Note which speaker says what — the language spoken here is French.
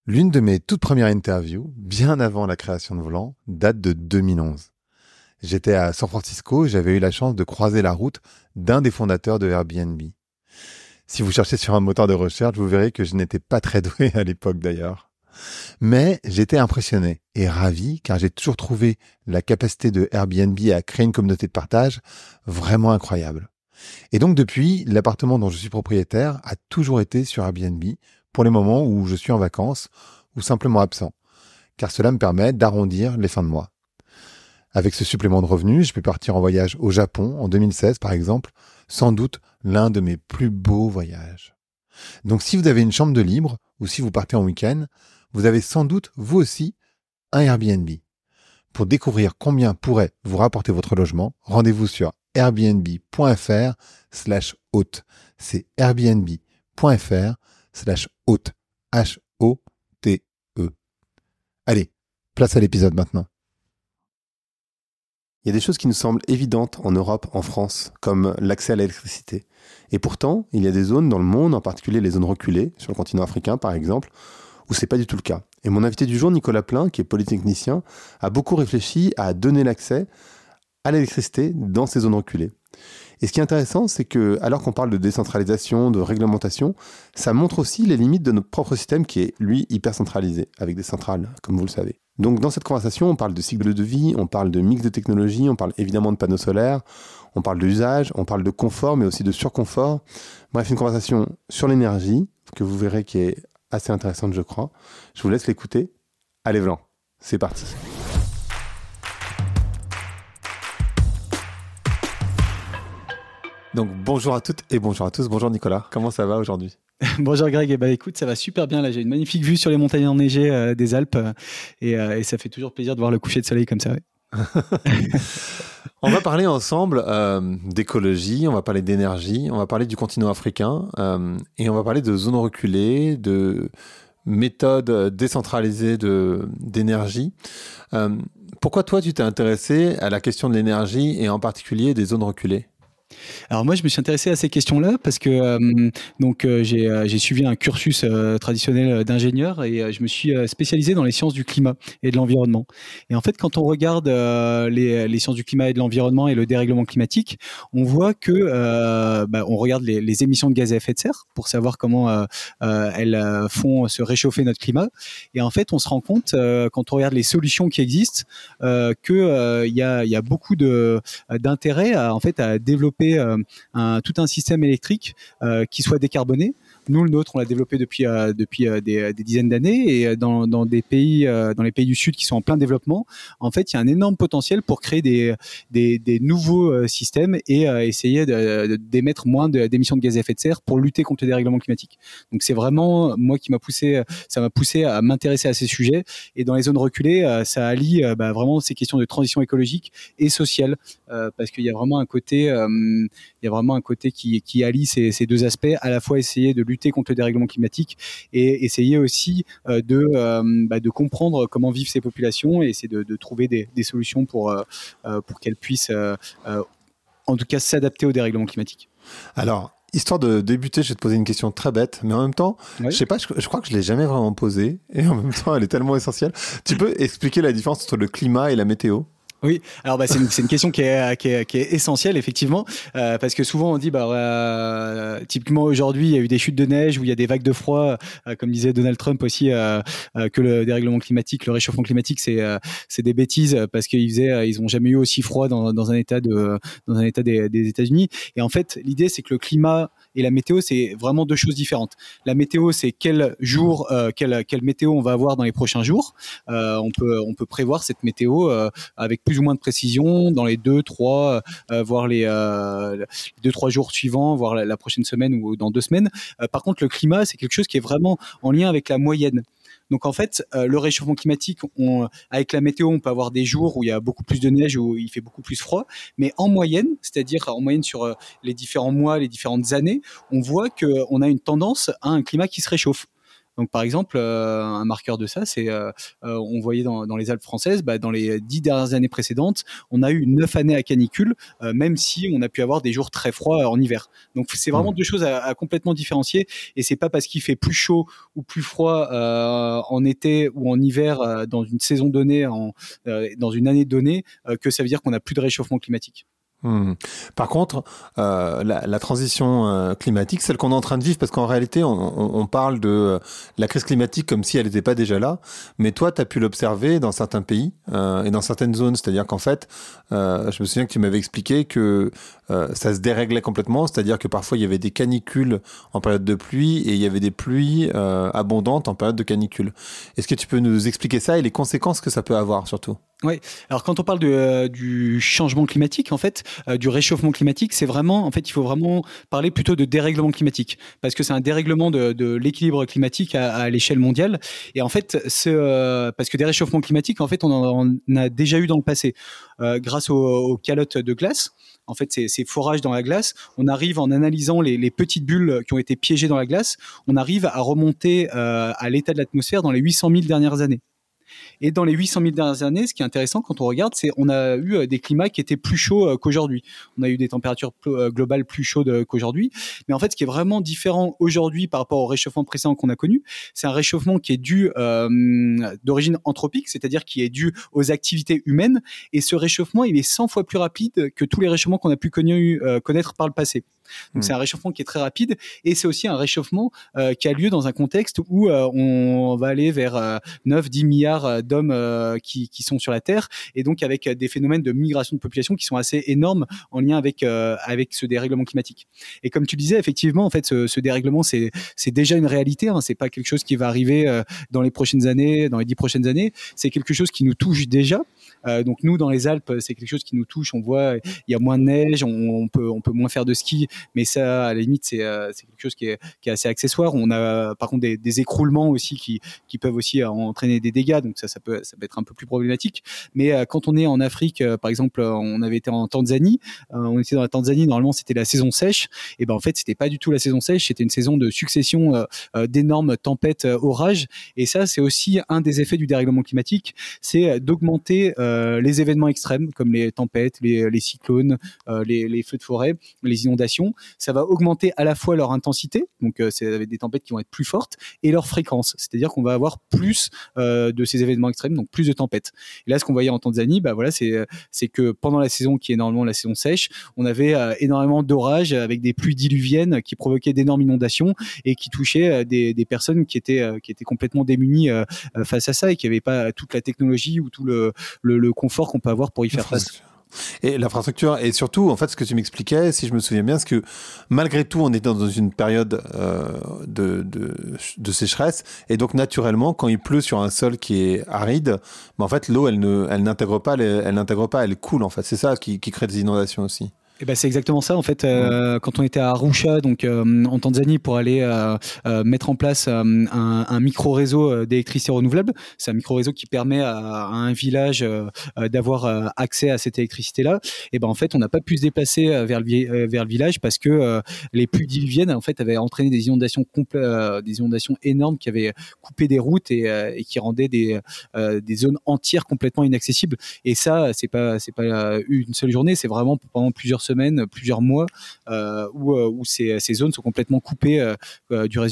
Speaker 1: L'une de mes toutes premières interviews, bien avant la création de Volant, date de 2011. J'étais à San Francisco et j'avais eu la chance de croiser la route d'un des fondateurs de Airbnb. Si vous cherchez sur un moteur de recherche, vous verrez que je n'étais pas très doué à l'époque d'ailleurs. Mais j'étais impressionné et ravi car j'ai toujours trouvé la capacité de Airbnb à créer une communauté de partage vraiment incroyable. Et donc depuis, l'appartement dont je suis propriétaire a toujours été sur Airbnb pour les moments où je suis en vacances ou simplement absent, car cela me permet d'arrondir les fins de mois. Avec ce supplément de revenus, je peux partir en voyage au Japon en 2016 par exemple, sans doute l'un de mes plus beaux voyages. Donc si vous avez une chambre de libre ou si vous partez en week-end, vous avez sans doute vous aussi un Airbnb. Pour découvrir combien pourrait vous rapporter votre logement, rendez-vous sur airbnb.fr/hôte. C'est airbnb.fr/hôte. H-O-T-E. Allez, place à l'épisode maintenant.
Speaker 2: Il y a des choses qui nous semblent évidentes en Europe, en France, comme l'accès à l'électricité. Et pourtant, il y a des zones dans le monde, en particulier les zones reculées, sur le continent africain par exemple, où c'est pas du tout le cas. Et mon invité du jour, Nicolas Plein, qui est polytechnicien, a beaucoup réfléchi à donner l'accès à l'électricité dans ces zones reculées. Et ce qui est intéressant, c'est que, alors qu'on parle de décentralisation, de réglementation, ça montre aussi les limites de notre propre système qui est, lui, hyper centralisé, avec des centrales, comme vous le savez. Donc, dans cette conversation, on parle de cycle de vie, on parle de mix de technologies, on parle évidemment de panneaux solaires, on parle d'usage, on parle de confort, mais aussi de surconfort. Bref, une conversation sur l'énergie, que vous verrez qui est assez intéressante, je crois. Je vous laisse l'écouter. Allez, Vlan, c'est parti. Donc bonjour à toutes et bonjour à tous. Bonjour Nicolas, comment ça va aujourd'hui ?
Speaker 3: Bonjour Greg, écoute, ça va super bien. Là, j'ai une magnifique vue sur les montagnes enneigées des Alpes et ça fait toujours plaisir de voir le coucher de soleil comme ça. Ouais.
Speaker 1: On va parler ensemble d'écologie, on va parler d'énergie, on va parler du continent africain et on va parler de zones reculées, de méthodes décentralisées d'énergie. Pourquoi toi tu t'es intéressé à la question de l'énergie et en particulier des zones reculées ?
Speaker 3: Alors moi, je me suis intéressé à ces questions-là parce que j'ai suivi un cursus traditionnel d'ingénieur et je me suis spécialisé dans les sciences du climat et de l'environnement. Et en fait, quand on regarde les sciences du climat et de l'environnement et le dérèglement climatique, on voit que on regarde les émissions de gaz à effet de serre pour savoir comment elles font se réchauffer notre climat. Et en fait, on se rend compte quand on regarde les solutions qui existent que il y a beaucoup d'intérêt à développer tout un système électrique qui soit décarboné. Nous, le nôtre, on l'a développé depuis des dizaines d'années et dans les pays du Sud qui sont en plein développement, en fait, il y a un énorme potentiel pour créer des nouveaux systèmes et essayer d'émettre moins d'émissions de gaz à effet de serre pour lutter contre le dérèglement climatique. Donc, c'est vraiment moi ça m'a poussé à m'intéresser à ces sujets et dans les zones reculées, ça allie vraiment ces questions de transition écologique et sociale parce qu'il y a vraiment un côté qui allie ces deux aspects, à la fois essayer de lutter contre le dérèglement climatique et essayer aussi de comprendre comment vivent ces populations et essayer de trouver des solutions pour qu'elles puissent en tout cas s'adapter au dérèglement climatique.
Speaker 1: Alors, histoire de débuter, je vais te poser une question très bête, mais en même temps,
Speaker 3: oui.
Speaker 1: Je sais pas, je crois que je l'ai jamais vraiment posée et en même temps, elle est tellement essentielle. Tu peux expliquer la différence entre le climat et la météo ?
Speaker 3: Oui, alors c'est une question qui est essentielle effectivement parce que souvent on dit typiquement aujourd'hui il y a eu des chutes de neige ou il y a des vagues de froid comme disait Donald Trump aussi que le dérèglement climatique, le réchauffement climatique c'est des bêtises parce ils ont jamais eu aussi froid dans un état des États-Unis et en fait l'idée c'est que le climat et la météo, c'est vraiment deux choses différentes. La météo, c'est quel jour, quelle météo on va avoir dans les prochains jours. On peut prévoir cette météo avec plus ou moins de précision dans les 2-3 voire les 2-3 jours suivants, voire la prochaine semaine ou dans 2 semaines. Par contre, le climat, c'est quelque chose qui est vraiment en lien avec la moyenne. Donc en fait, le réchauffement climatique, avec la météo, on peut avoir des jours où il y a beaucoup plus de neige, où il fait beaucoup plus froid, mais en moyenne, c'est-à-dire en moyenne sur les différents mois, les différentes années, on voit qu'on a une tendance à un climat qui se réchauffe. Donc par exemple, un marqueur de ça, c'est on voyait dans les Alpes françaises, dans les 10 dernières années précédentes, on a eu 9 années à canicule, même si on a pu avoir des jours très froids en hiver. Donc c'est vraiment deux choses à complètement différencier, et c'est pas parce qu'il fait plus chaud ou plus froid en été ou en hiver dans une saison donnée, dans une année donnée, que ça veut dire qu'on a plus de réchauffement climatique.
Speaker 2: Par contre, la transition climatique, celle qu'on est en train de vivre, parce qu'en réalité, on parle de la crise climatique comme si elle n'était pas déjà là, mais toi, tu as pu l'observer dans certains pays et dans certaines zones, c'est-à-dire qu'en fait, je me souviens que tu m'avais expliqué que ça se déréglait complètement, c'est-à-dire que parfois il y avait des canicules en période de pluie et il y avait des pluies abondantes en période de canicule. Est-ce que tu peux nous expliquer ça et les conséquences que ça peut avoir surtout ?
Speaker 3: Oui. Alors quand on parle du changement climatique, en fait, du réchauffement climatique, c'est vraiment, en fait, il faut vraiment parler plutôt de dérèglement climatique, parce que c'est un dérèglement de l'équilibre climatique à l'échelle mondiale. Et en fait, parce que des réchauffements climatiques, en fait, on en a déjà eu dans le passé, grâce aux calottes de glace. En fait, ces forages dans la glace, on arrive, en analysant les petites bulles qui ont été piégées dans la glace, on arrive à remonter à l'état de l'atmosphère dans les 800 000 dernières années. Et dans les 800 000 dernières années, ce qui est intéressant quand on regarde, c'est qu'on a eu des climats qui étaient plus chauds qu'aujourd'hui. On a eu des températures globales plus chaudes qu'aujourd'hui. Mais en fait, ce qui est vraiment différent aujourd'hui par rapport au réchauffement précédent qu'on a connu, c'est un réchauffement qui est dû d'origine anthropique, c'est-à-dire qui est dû aux activités humaines. Et ce réchauffement, il est 100 fois plus rapide que tous les réchauffements qu'on a pu connaître par le passé. Donc c'est un réchauffement qui est très rapide, et c'est aussi un réchauffement qui a lieu dans un contexte où on va aller vers 9-10 milliards d'hommes qui sont sur la Terre, et donc avec des phénomènes de migration de population qui sont assez énormes en lien avec ce dérèglement climatique. Et comme tu disais, effectivement, en fait, ce dérèglement, c'est déjà une réalité, hein. C'est pas quelque chose qui va arriver dans les prochaines années, dans les 10 prochaines années. C'est quelque chose qui nous touche déjà. Donc nous, dans les Alpes, c'est quelque chose qui nous touche. On voit, il y a moins de neige, on peut moins faire de ski, mais ça, à la limite, c'est quelque chose qui est assez accessoire. On a par contre des écroulements aussi qui peuvent aussi entraîner des dégâts, donc ça peut être un peu plus problématique. Mais quand on est en Afrique, par exemple, on avait été en Tanzanie, on était dans la Tanzanie, normalement c'était la saison sèche, et ben en fait c'était pas du tout la saison sèche, c'était une saison de succession d'énormes tempêtes, orages, et ça c'est aussi un des effets du dérèglement climatique, c'est d'augmenter les événements extrêmes comme les tempêtes, les cyclones, les feux de forêt, les inondations. Ça va augmenter à la fois leur intensité, donc c'est des tempêtes qui vont être plus fortes, et leur fréquence, c'est-à-dire qu'on va avoir plus de ces événements extrêmes, donc plus de tempêtes. Et là, ce qu'on voyait en Tanzanie, voilà, c'est que pendant la saison qui est normalement la saison sèche, on avait énormément d'orages avec des pluies diluviennes qui provoquaient d'énormes inondations et qui touchaient des personnes qui étaient complètement démunies face à ça, et qui n'avaient pas toute la technologie ou tout le confort qu'on peut avoir pour y faire face.
Speaker 2: Et l'infrastructure, et surtout, en fait, ce que tu m'expliquais, si je me souviens bien, c'est que malgré tout, on est dans une période de sécheresse, et donc naturellement, quand il pleut sur un sol qui est aride, en fait, l'eau, elle n'intègre pas, elle coule, en fait. C'est ça qui crée des inondations aussi.
Speaker 3: Eh ben, c'est exactement ça, en fait. Quand on était à Arusha, donc en Tanzanie, pour aller mettre en place un micro-réseau d'électricité renouvelable, c'est un micro-réseau qui permet à un village d'avoir accès à cette électricité-là. Et ben en fait, on n'a pas pu se déplacer vers le village parce que les pluies diluviennes, en fait, avaient entraîné des inondations énormes qui avaient coupé des routes et qui rendaient des zones entières complètement inaccessibles. Et ça, c'est pas une seule journée, c'est vraiment pendant plusieurs semaines, plusieurs mois, où ces zones sont complètement coupées du reste